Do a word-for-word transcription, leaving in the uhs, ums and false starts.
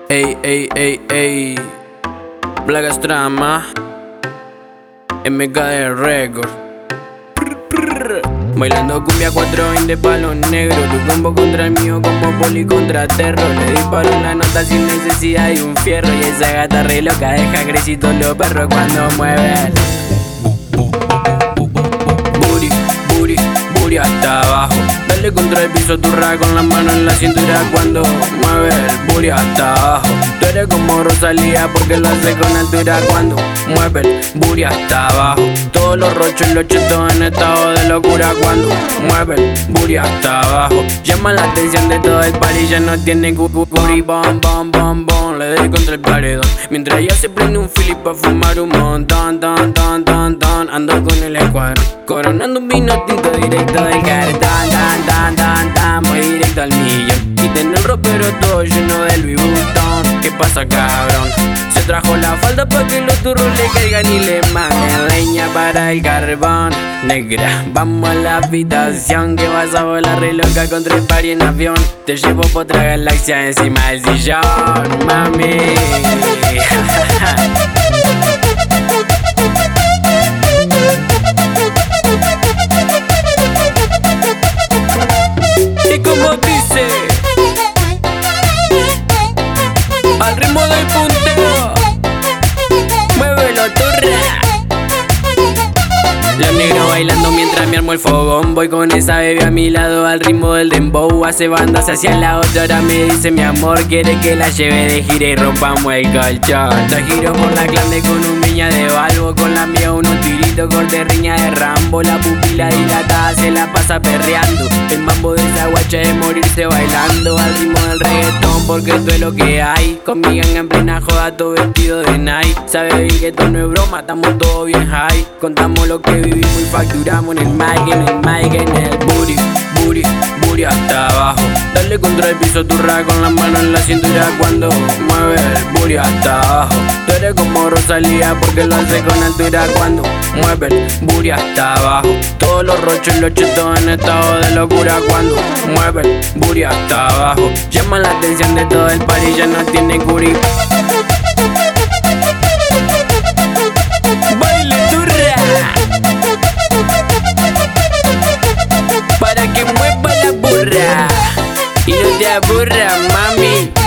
Ey, ey, ey, ey. Plagas Trama. M K D Record. Bailando cumbia cuatro veinte palos negros. Tu combo contra el mío como poli contra terror. Le disparo en la nota sin necesidad de un fierro. Y esa gata re loca deja crecitos los perros cuando mueven. Booty, booty, booty hasta abajo. Dale contra el piso, turra con la mano en la cintura cuando mueve el booty hasta abajo. Tú eres como Rosalía porque lo hace con altura cuando mueve el booty hasta abajo. Todos los rochos y los chetos en estado de locura cuando mueve el booty hasta abajo. Llama la atención de todo el party, ya no tiene cucuri, bom, bom, bom, bom. Le doy contra el paredón mientras ella se prende un fili pa' fumar un montón, ton, ton, ton, ton. Ando con el escuadrón, coronando un vino tinto directo del cartón, tan, tan, tan, tan, voy directo al millón. Y tengo el ropero todo lleno de Louis Vuitton. ¿Qué pasa, cabrón? Se trajo la falda pa' que los turros le caigan y le manden leña para el carbón. Negra, vamos a la habitación que vas a volar re loca contra el party en avión. Te llevo por otra galaxia encima del sillón, mami. Y como dice, al ritmo del punteo, muévelo, turra. Los negros bailando mientras me armo el fogón. Voy con esa bebé a mi lado al ritmo del dembow. Hace bandas hacia la otra, ahora me dice mi amor quiere que la lleve de gira y rompamos el colchón. Te giro por la clande con un viña de Balbo. Con la mía unos tiritos, corte riña de Rambo. La pupila dilatada se la pasa perreando. El mambo de esa guacha es morirse bailando al ritmo del reggaetón porque esto es lo que hay. Con mi gang en plena joda todo vestido de Nike. Sabe bien que esto no es broma, estamos todos bien high. Contamos lo que vivimos y facturamos en el mic, en el mic, en el booty, booty, booty hasta abajo. Dale contra el piso, turra con la mano en la cintura cuando mueve el booty hasta abajo. Tú eres como Rosalía porque lo hace con altura cuando mueve el booty hasta abajo. Todos los rochos y los chetos en estado de locura cuando mueve el booty hasta abajo. Llama la atención de todo el party, ya no tiene curi. Baile, turra, para que mueva la burra y no te aburra, mami.